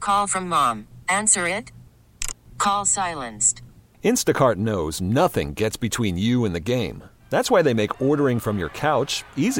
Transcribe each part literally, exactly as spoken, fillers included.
Call from mom. Answer it. Call silenced. Instacart knows nothing gets between you and the game. That's why they make ordering from your couch easy.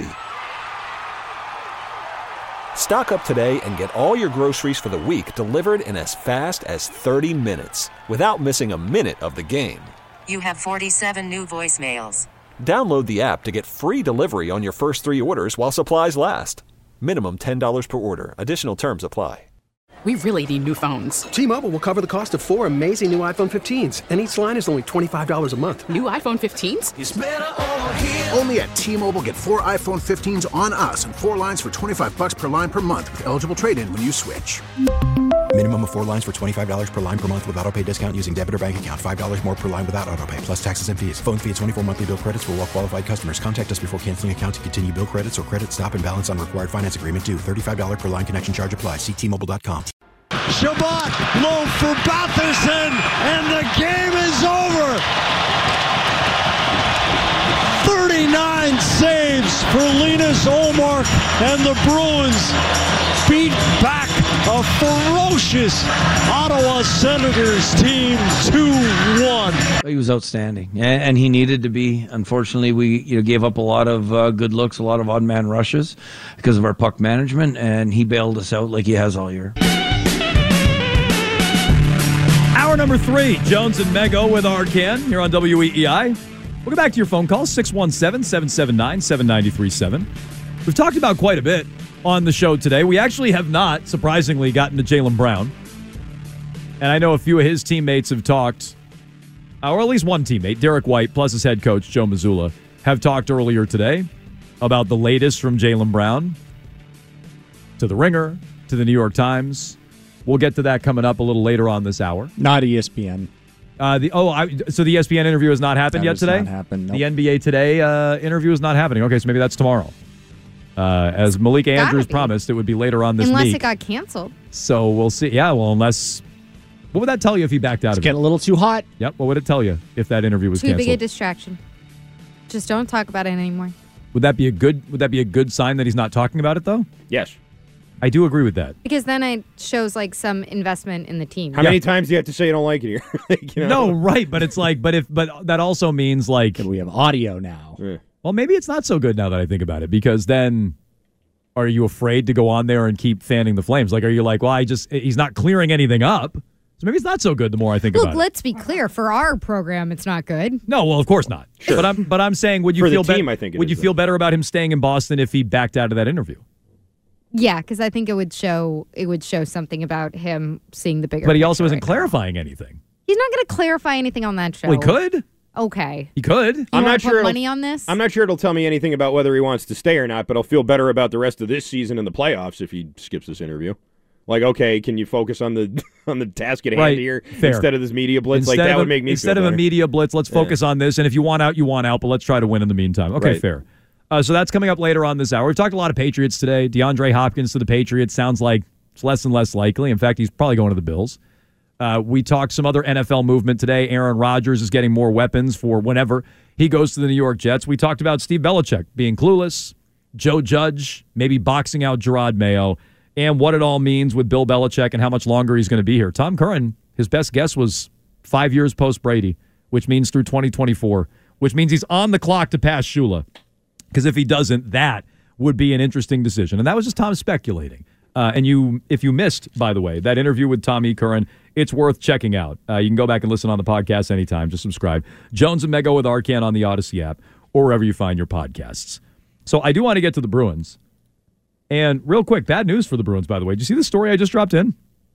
Stock up today and get all your groceries for the week delivered in as fast as thirty minutes without missing a minute of the game. You have forty-seven new voicemails. Download the app to get free delivery on your first three orders while supplies last. Minimum ten dollars per order. Additional terms apply. We really need new phones. T-Mobile will cover the cost of four amazing new iPhone fifteens, and each line is only twenty-five dollars a month. New iPhone fifteens? It's better over here. Only at T-Mobile, get four iPhone fifteens on us and four lines for twenty-five bucks per line per month with eligible trade-in when you switch. Minimum of four lines for twenty-five dollars per line per month with autopay discount using debit or bank account. five dollars more per line without autopay, plus taxes and fees. Phone fee at twenty-four monthly bill credits for well-qualified customers. Contact us before canceling account to continue bill credits or credit stop and balance on required finance agreement due. thirty-five dollars per line connection charge applies. See T Mobile dot com. Shabbat low for Batherson, and the game is over. thirty-nine saves for Linus Ullmark, and the Bruins beat back a ferocious Ottawa Senators team two one. He was outstanding, and he needed to be. Unfortunately, we you know, gave up a lot of uh, good looks, a lot of odd man rushes because of our puck management, and he bailed us out like he has all year. Hour number three, Jones and Mego with Arcan here on W E E I. We'll get back to your phone call, six one seven, seven seven nine, seven nine three seven. We've talked about quite a bit on the show today. We actually have not, surprisingly, gotten to Jaylen Brown. And I know a few of his teammates have talked, or at least one teammate, Derek White, plus his head coach, Joe Mazzulla, have talked earlier today about the latest from Jaylen Brown to the Ringer, to the New York Times. We'll get to that coming up a little later on this hour. Not E S P N. Uh, the oh, I, so the E S P N interview has not happened that yet today? Not happened, nope. The N B A Today uh, interview is not happening. Okay, so maybe that's tomorrow. Uh, as Malika Andrews be. promised, it would be later on this unless week. Unless it got canceled. So we'll see. Yeah, well, unless... What would that tell you if he backed out it's of it? It's getting a little too hot. Yep, what would it tell you if that interview was too canceled? Too big a distraction. Just don't talk about it anymore. Would that be a good Would that be a good sign that he's not talking about it, though? Yes. I do agree with that. Because then it shows like some investment in the team. How yeah. many times do you have to say you don't like it here? like, you know? No, right, but it's like, but if, but that also means like we have audio now. Yeah. Well, maybe it's not so good now that I think about it, because then are you afraid to go on there and keep fanning the flames? Like, are you like, well, I just he's not clearing anything up, so maybe it's not so good. The more I think Look, about it. Look, let's be clear. For our program, it's not good. No, well, of course not. Sure. But I'm, but I'm saying, would you For feel the team, be- I think it would is, you feel though. better about him staying in Boston if he backed out of that interview? Yeah, because I think it would show it would show something about him seeing the bigger. But he also isn't right clarifying now. anything. He's not going to clarify anything on that show. Well, he could. Okay. He could. You I'm not put sure money on this. I'm not sure it'll tell me anything about whether he wants to stay or not, but I'll feel better about the rest of this season and the playoffs if he skips this interview. Like, okay, can you focus on the on the task at hand right. here Fair. instead of this media blitz? Instead like that a, would make me instead feel of better. a media blitz. Let's focus yeah. on this, and if you want out, you want out. But let's try to win in the meantime. Okay, right. fair. Uh, so that's coming up later on this hour. We've talked a lot of Patriots today. DeAndre Hopkins to the Patriots sounds like it's less and less likely. In fact, he's probably going to the Bills. Uh, we talked some other N F L movement today. Aaron Rodgers is getting more weapons for whenever he goes to the New York Jets. We talked about Steve Belichick being clueless, Joe Judge maybe boxing out Gerard Mayo, and what it all means with Bill Belichick and how much longer he's going to be here. Tom Curran, his best guess was five years post-Brady, which means through twenty twenty-four, which means he's on the clock to pass Shula. Because if he doesn't, that would be an interesting decision. And that was just Tom speculating. Uh, and you, if you missed, by the way, that interview with Tommy Curran, it's worth checking out. Uh, you can go back and listen on the podcast anytime. Just subscribe. Jones and Mego with Arcan on the Odyssey app or wherever you find your podcasts. So I do want to get to the Bruins. And real quick, bad news for the Bruins, by the way. Did you see the story I just dropped in?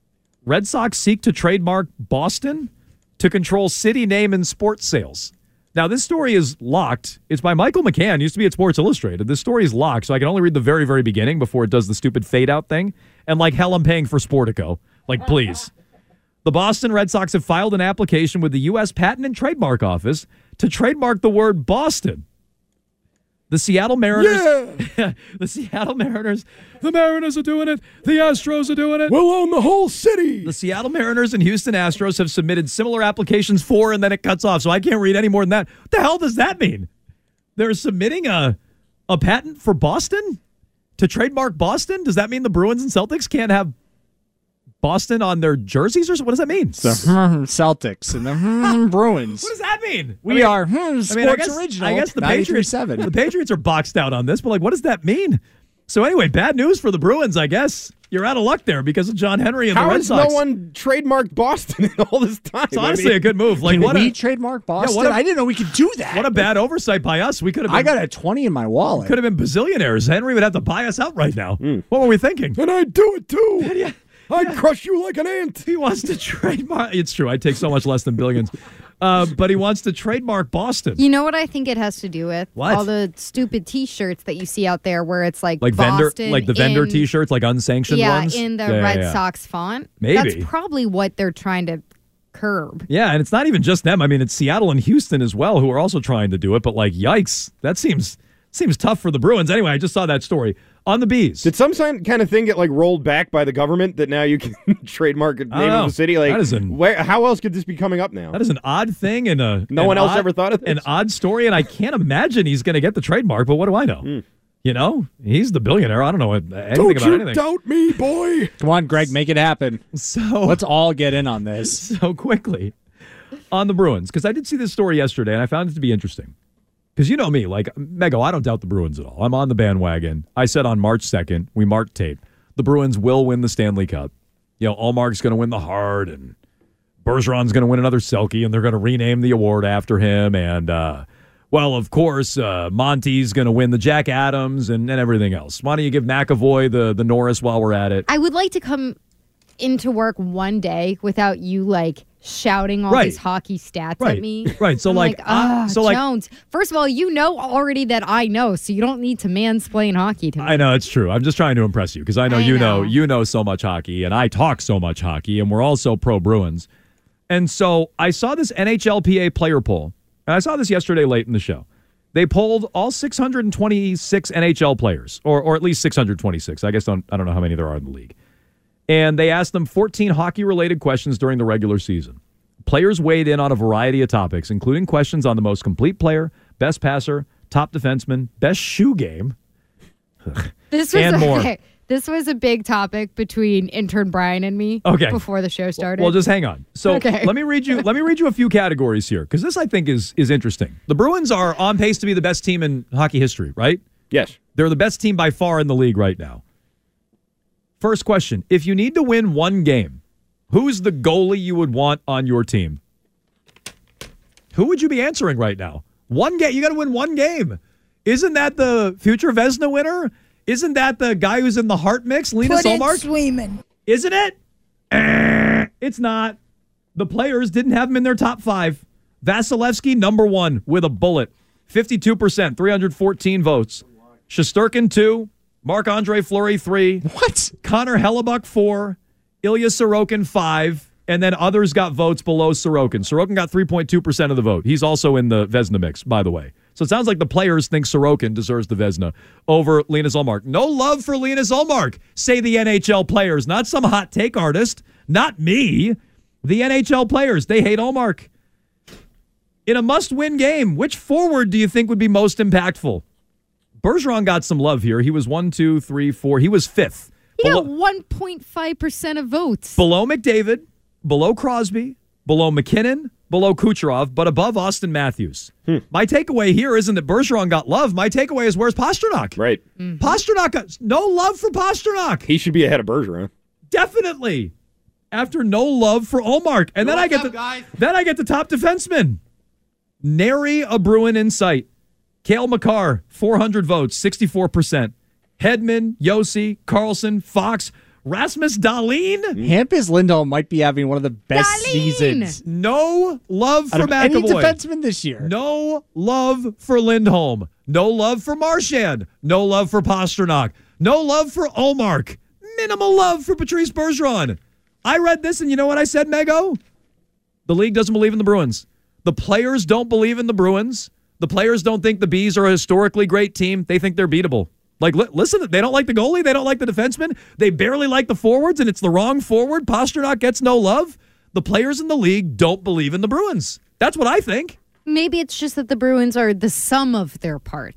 Red Sox seek to trademark Boston to control city name and sports sales. Now, this story is locked. It's by Michael McCann, used to be at Sports Illustrated. This story is locked, so I can only read the very, very beginning before it does the stupid fade-out thing. And like hell, I'm paying for Sportico. Like, please. The Boston Red Sox have filed an application with the U S Patent and Trademark Office to trademark the word Boston. The Seattle Mariners, yeah. the Seattle Mariners, the Mariners are doing it. The Astros are doing it. We'll own the whole city. The Seattle Mariners and Houston Astros have submitted similar applications for, and then it cuts off. So I can't read any more than that. What the hell does that mean? They're submitting a a patent for Boston to trademark Boston? Does that mean the Bruins and Celtics can't have Boston on their jerseys, or what does that mean? The Celtics and the Bruins. What does that mean? We I mean, are hmm, Sports I mean, I guess, Original. I guess the Patriots, the Patriots are boxed out on this, but like, what does that mean? So anyway, bad news for the Bruins, I guess. You're out of luck there because of John Henry and How the Red has Sox. no one trademarked Boston in all this time? It's honestly I mean, a good move. Like, Can what we a, trademark Boston? Yeah, what a- I didn't know we could do that. What a bad oversight by us. We could have. Been, I got a twenty in my wallet. Could have been bazillionaires. Henry would have to buy us out right now. Mm. What were we thinking? And I'd do it too. yeah. I'd yeah. crush you like an ant. He wants to trademark. It's true. I take so much less than billions. Uh, but he wants to trademark Boston. You know what I think it has to do with? What? All the stupid T-shirts that you see out there where it's like, like Boston vendor, like the vendor in, T-shirts, like unsanctioned yeah, ones. in the yeah, Red yeah, yeah. Sox font. Maybe. That's probably what they're trying to curb. Yeah, and it's not even just them. I mean, it's Seattle and Houston as well who are also trying to do it. But like, yikes, that seems seems tough for the Bruins. Anyway, I just saw that story on the Bees. Did some kind of thing get like rolled back by the government that now you can trademark the name of the city? Like, that is an, where, how else could this be coming up now? That is an odd thing, and a no an one else odd, ever thought of this. An odd story, and I can't imagine he's going to get the trademark. But what do I know? Mm. You know, he's the billionaire. I don't know what, anything don't about you anything. Doubt me, boy. Come on, Greg, make it happen. So let's all get in on this so quickly on the Bruins, because I did see this story yesterday, and I found it to be interesting. Because you know me, like, Mego, I don't doubt the Bruins at all. I'm on the bandwagon. I said on March second, we marked tape, the Bruins will win the Stanley Cup. You know, Allmark's going to win the Hart, and Bergeron's going to win another Selke, and they're going to rename the award after him. And, uh, well, of course, uh, Monty's going to win the Jack Adams and, and everything else. Why don't you give McAvoy the, the Norris while we're at it? I would like to come into work one day without you, like, shouting all Right. these hockey stats Right. at me. Right. So I'm like, like, ah, uh, so like, Jones. First of all, you know already that I know, so you don't need to mansplain hockey to me. I know it's true. I'm just trying to impress you because I know I you know. know. you know so much hockey, and I talk so much hockey, and we're also pro Bruins. And so I saw this N H L P A player poll, and I saw this yesterday late in the show. They polled all six hundred twenty-six N H L players, or or at least six hundred twenty-six. I guess don't, I don't know how many there are in the league. And they asked them fourteen hockey-related questions during the regular season. Players weighed in on a variety of topics, including questions on the most complete player, best passer, top defenseman, best shoe game, This was and a, more. okay, this was a big topic between intern Brian and me Okay. before the show started. Well, just hang on. So Okay. let me read you. Let me read you a few categories here because this I think is is interesting. The Bruins are on pace to be the best team in hockey history, right? Yes, they're the best team by far in the league right now. First question: if you need to win one game, who's the goalie you would want on your team? Who would you be answering right now? One game. You got to win one game. Isn't that the future Vezina winner? Isn't that the guy who's in the Hart mix, Linus Put in Ullmark? Swayman. Isn't it? Eh, it's not. The players didn't have him in their top five. Vasilevsky, number one, with a bullet. fifty-two percent, three hundred fourteen votes. Shesterkin, two. Marc-Andre Fleury, three. What? Connor Hellebuck, four. Ilya Sorokin, five. And then others got votes below Sorokin. Sorokin got three point two percent of the vote. He's also in the Vezina mix, by the way. So it sounds like the players think Sorokin deserves the Vezina over Linus Ullmark. No love for Linus Ullmark, say the N H L players. Not some hot take artist. Not me. The N H L players, they hate Ullmark. In a must-win game, which forward do you think would be most impactful? Bergeron got some love here. He was one, two, three, four. He was fifth. He Below, got one point five percent of votes. below McDavid, below Crosby, below McKinnon, below Kucherov, but above Austin Matthews. Hmm. My takeaway here isn't that Bergeron got love. My takeaway is where's Pasternak? Right. Mm-hmm. Pasternak got no love for Pasternak. He should be ahead of Bergeron. Definitely. After no love for Ullmark. And then I get up, the guys? then I get the top defenseman. Nary a Bruin in sight. Cale Makar, four hundred votes, sixty-four percent. Hedman, Yossi, Carlson, Fox, Rasmus Dahlin. Hampus Lindholm might be having one of the best Dahlin! seasons No love for out of any McAvoy. defenseman this year. No love for Lindholm. No love for Marchand. No love for Pasternak. No love for Ullmark. Minimal love for Patrice Bergeron. I read this, and you know what I said, Mego? The league doesn't believe in the Bruins. The players don't believe in the Bruins. The players don't think the Bees are a historically great team. They think they're beatable. Like, li- listen, they don't like the goalie. They don't like the defenseman. They barely like the forwards, and it's the wrong forward. Pasternak gets no love. The players in the league don't believe in the Bruins. That's what I think. Maybe it's just that the Bruins are the sum of their parts.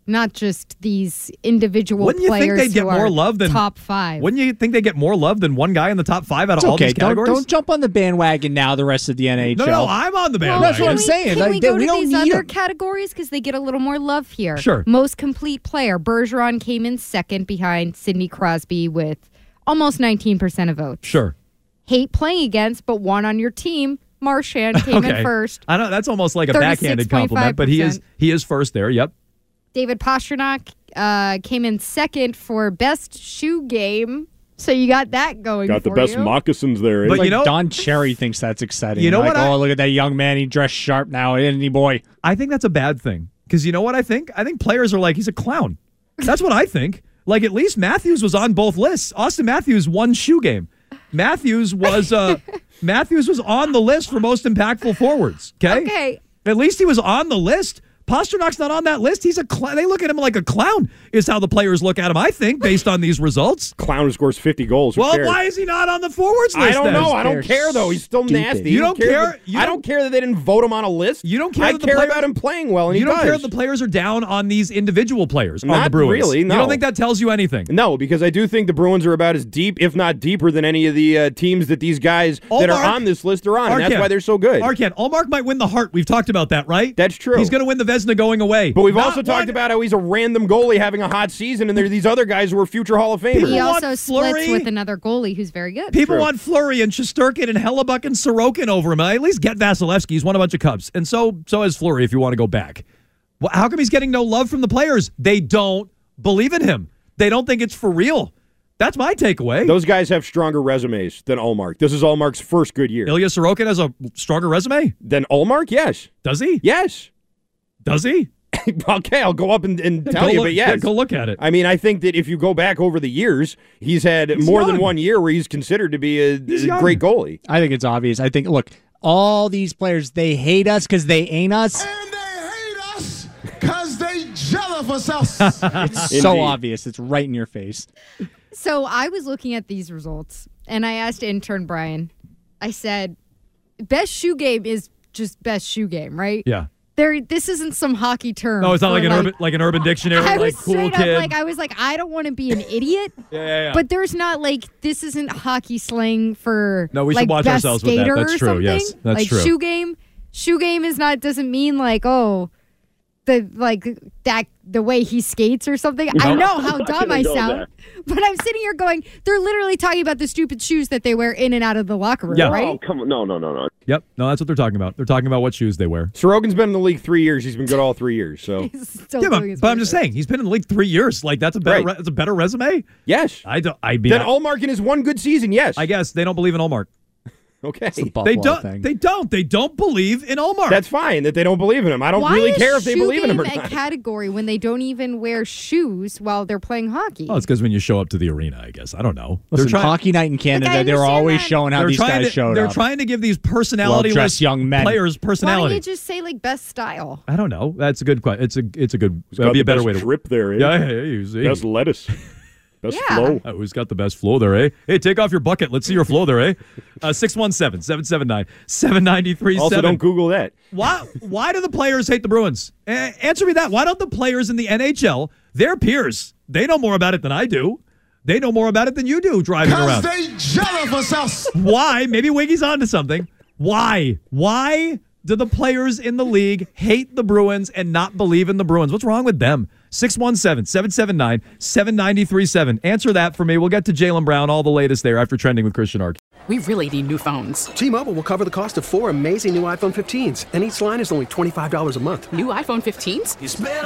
not just these individual Wouldn't you think players they'd get who more are love than top five. Wouldn't you think they get more love than one guy in the top five out of It's all okay. these Don't, categories? don't jump on the bandwagon now. The rest of the N H L. No, no, I'm on the Well, bandwagon. That's what I'm can we- saying. Can Like, we they- go we to don't these need other 'em. categories because they get a little more love here? Sure. Most complete player. Bergeron came in second behind Sidney Crosby with almost nineteen percent of votes. Sure. Hate playing against, but one on your team. Marchand came Okay. in first. I know that's almost like a backhanded compliment, but he is he is first there. Yep. David Pastrnak uh, came in second for best shoe game. So you got that going Got the for best you. moccasins there. eh? But Like you know- Don Cherry thinks that's exciting. You know like, what I- Oh, look at that young man. He dressed sharp now, isn't he, boy? I think that's a bad thing because you know what I think? I think players are like he's a clown. That's what I think. Like at least Matthews was on both lists. Austin Matthews won shoe game. Matthews was uh, Matthews was on the list for most impactful forwards. Okay. Okay. At least he was on the list. Pasternak's not on that list. He's a cl- they look at him like a clown. Is how the players look at him. I think based on these results. Clown who scores fifty goals. Who Well, cares? why is he not on the forwards list? I don't then? know. I don't They're care though. He's still stupid. nasty. You don't care- that- you I don't- don't care that they didn't vote him on a list. You don't care I that the care player- about him playing well, and You he don't does. care if the players are down on these individual players on the Not Bruins. really, You no. don't think that tells you anything? No, because I do think the Bruins are about as deep, if not deeper, than any of the uh, teams that these guys that are Allmark- on this list are on, and that's Arcan. why they're so good. Arcan, Allmark might win the Hart. We've talked about that, right? That's true. He's going to win the Vezina going away. But we've Not also talked one- about how he's a random goalie having a hot season, and there are these other guys who are future Hall of Famers. He People also want splits Fleury. with another goalie who's very good. People True. want Fleury and Shesterkin and Hellebuck and Sorokin over him. At least get Vasilevsky. He's won a bunch of cups. And so so has Fleury if you want to go back. Well, how come he's getting no love from the players? They don't believe in him. They don't think it's for real. That's my takeaway. Those guys have stronger resumes than Allmark. This is Allmark's first good year. Ilya Sorokin has a stronger resume? Than Allmark? Yes. Does he? Yes. Does he? Okay, I'll go up and, and Yeah, tell go you, look, but yes. yeah, go look at it. I mean, I think that if you go back over the years, he's had He's more young. than one year where he's considered to be a, He's a young. great goalie. I think it's obvious. I think, look, all these players, they hate us because they ain't us. And they hate us because they jealous of us. It's so Indeed. obvious. It's right in your face. So I was looking at these results, and I asked intern Brian, I said, best shoe game is just best shoe game, right? Yeah. There, this isn't some hockey term. No, it's not for, like an urban like an urban dictionary, I like was cool straight kid. up like, I was like, I don't want to be an idiot. yeah, yeah, yeah. But there's not like this isn't hockey slang for No, we should like, watch best ourselves with that. skater That's or true, something. yes, that's like true. shoe game. Shoe game is not doesn't mean like oh the like that the way he skates or something. I know how dumb I sound, but I'm sitting here going, they're literally talking about the stupid shoes that they wear in and out of the locker room, Yeah. right? Oh, come on. No, no, no, no. Yep. No, that's what they're talking about. They're talking about what shoes they wear. Sorokin's been in the league three years. He's been good all three years. So He's still Yeah, but, doing his but I'm just research. saying he's been in the league three years. Like that's a better Right. re- that's a better resume. yes. I don't. I mean, Then I, Allmark in his one good season. Yes. I guess they don't believe in Allmark. okay. It's the Buffalo They don't. thing. They don't. They don't believe in Allmark. That's fine that they don't believe in him. I don't Why really is care if they shoe believe in him or game not. a category when they don't even wear shoes while they're playing hockey? Oh, it's because when you show up to the arena, I guess. I don't know. Listen, they're trying. hockey night in Canada, I they were understand always that. showing how They're these trying guys to. showed They're up. trying to give these personality Well-dressed young men. players Why personality. don't you just say like best style? I don't know. That's a good question. It's a. It's a good. He's That'd got be the a better best way to. drip there. Eh? Yeah, yeah, yeah. you see. Best lettuce. Best Yeah. flow. Oh, who's got the best flow there, eh? Hey, take off your bucket. Let's see your flow there, eh? Uh, six one seven, seven seven nine, seven nine three seven. Also, don't Google that. Why Why do the players hate the Bruins? A- answer me that. Why don't the players in the N H L, their peers, they know more about it than I do. They know more about it than you do driving Because around. they jealous of us. Why? Maybe Wiggy's onto something. Why? Why do the players in the league hate the Bruins and not believe in the Bruins? What's wrong with them? six one seven, seven seven nine, seven nine three seven. Answer that for me. We'll get to Jaylen Brown, all the latest there after Trending with Christian Ark. We really need new phones. T-Mobile will cover the cost of four amazing new iPhone fifteens, and each line is only twenty-five dollars a month. New iPhone fifteens?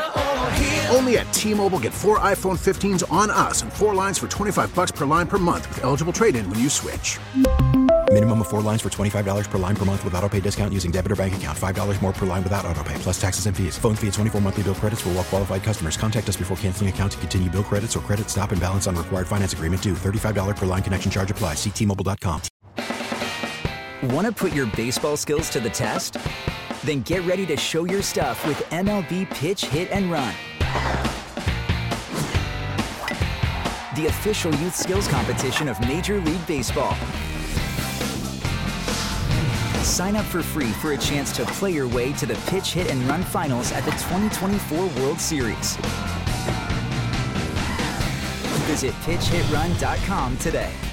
Only at T-Mobile, get four iPhone fifteens on us and four lines for twenty-five bucks per line per month with eligible trade-in when you switch. Minimum of four lines for twenty-five dollars per line per month with autopay discount using debit or bank account. five dollars more per line without autopay, plus taxes and fees. Phone fee at twenty-four monthly bill credits for well-qualified customers. Contact us before canceling account to continue bill credits or credit stop and balance on required finance agreement due. thirty-five dollars per line connection charge applies. See T Mobile dot com. Want to put your baseball skills to the test? Then get ready to show your stuff with M L B Pitch Hit and Run. The official youth skills competition of Major League Baseball. Sign up for free for a chance to play your way to the Pitch Hit and Run finals at the twenty twenty-four World Series. Visit pitch hit run dot com today.